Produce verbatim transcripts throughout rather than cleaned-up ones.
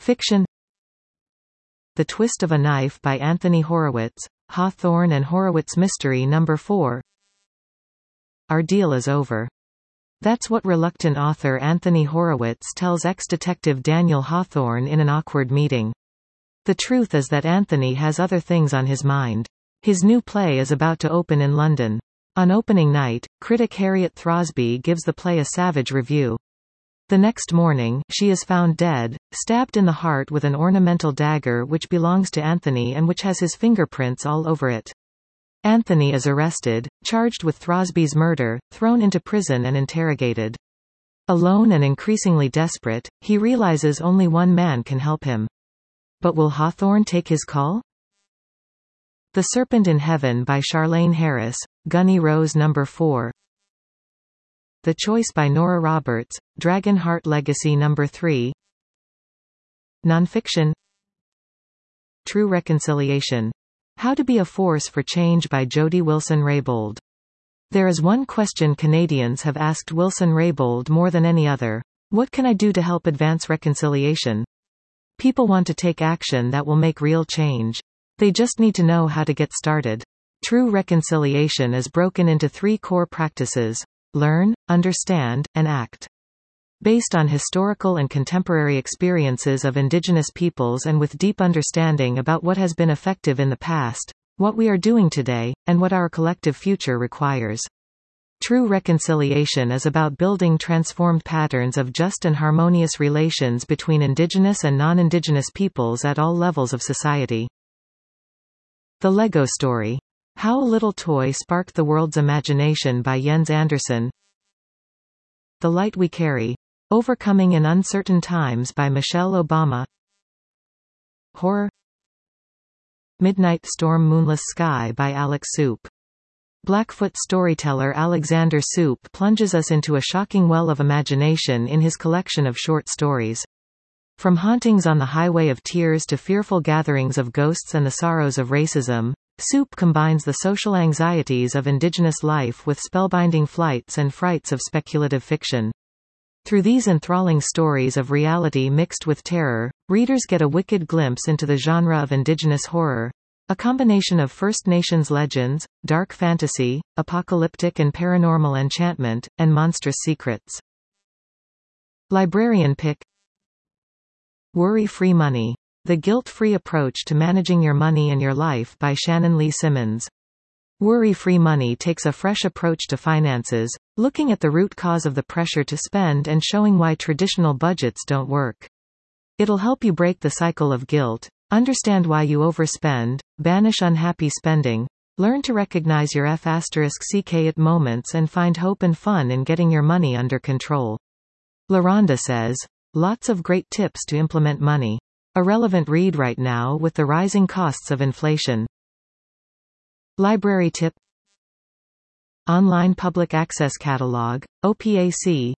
Fiction. The Twist of a Knife by Anthony Horowitz, Hawthorne and Horowitz Mystery number four. Our deal is over. That's what reluctant author Anthony Horowitz tells ex-detective Daniel Hawthorne in an awkward meeting. The truth is that Anthony has other things on his mind. His new play is about to open in London. On opening night, critic Harriet Throsby gives the play a savage review. The next morning, she is found dead, stabbed in the heart with an ornamental dagger which belongs to Anthony and which has his fingerprints all over it. Anthony is arrested, charged with Throsby's murder, thrown into prison and interrogated. Alone and increasingly desperate, he realizes only one man can help him. But will Hawthorne take his call? The Serpent in Heaven by Charlaine Harris, Gunny Rose number four. The Choice by Nora Roberts, Dragonheart Legacy number three. Nonfiction. True Reconciliation. How to Be a Force for Change by Jody Wilson-Raybould. There is one question Canadians have asked Wilson-Raybould more than any other. What can I do to help advance reconciliation? People want to take action that will make real change. They just need to know how to get started. True reconciliation is broken into three core practices: learn, understand, and act. Based on historical and contemporary experiences of Indigenous peoples and with deep understanding about what has been effective in the past, what we are doing today, and what our collective future requires. True reconciliation is about building transformed patterns of just and harmonious relations between Indigenous and non-Indigenous peoples at all levels of society. The Lego Story. How a Little Toy Sparked the World's Imagination by Jens Andersen. The Light We Carry. Overcoming in Uncertain Times by Michelle Obama. Horror. Midnight Storm Moonless Sky by Alex Soup. Blackfoot storyteller Alexander Soup plunges us into a shocking well of imagination in his collection of short stories. From hauntings on the highway of tears to fearful gatherings of ghosts and the sorrows of racism, Soup combines the social anxieties of Indigenous life with spellbinding flights and frights of speculative fiction. Through these enthralling stories of reality mixed with terror, readers get a wicked glimpse into the genre of Indigenous horror, a combination of First Nations legends, dark fantasy, apocalyptic and paranormal enchantment, and monstrous secrets. Librarian pick. Worry-Free Money. The Guilt-Free Approach to Managing Your Money and Your Life by Shannon Lee Simmons. Worry-Free Money takes a fresh approach to finances, looking at the root cause of the pressure to spend and showing why traditional budgets don't work. It'll help you break the cycle of guilt, understand why you overspend, banish unhappy spending, learn to recognize your F asterisk C K it moments and find hope and fun in getting your money under control. LaRonda says, lots of great tips to implement money. A relevant read right now with the rising costs of inflation. Library tip. Online Public Access Catalog, O P A C.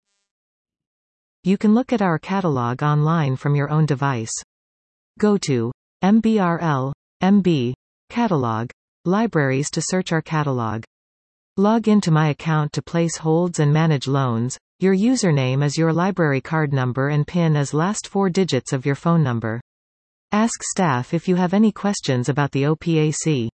You can look at our catalog online from your own device. Go to M B R L, M B, Catalog, Libraries to search our catalog. Log into My Account to place holds and manage loans. Your username is your library card number and PIN as last four digits of your phone number. Ask staff if you have any questions about the O P A C.